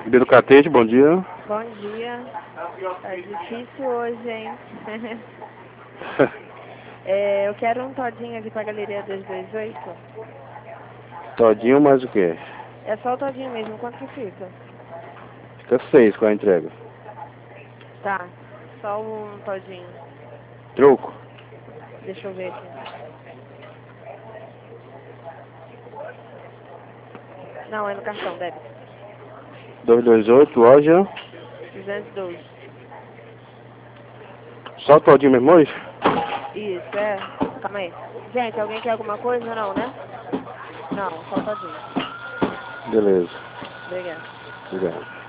Biro Catete, bom dia. Bom dia. Tá difícil hoje, hein? Eu quero um todinho aqui pra Galeria 228. Todinho mais o quê? É só o todinho mesmo, quanto que fica? Fica 6 com a entrega. Tá, só um todinho. Troco. Deixa eu ver aqui. Não, é no cartão, débito. 228, loja. 212. Só todinho mesmo hoje? Isso, é. Calma aí. Gente, alguém quer alguma coisa? Não, né? Não, só o todinho. Beleza. Obrigada. Obrigado.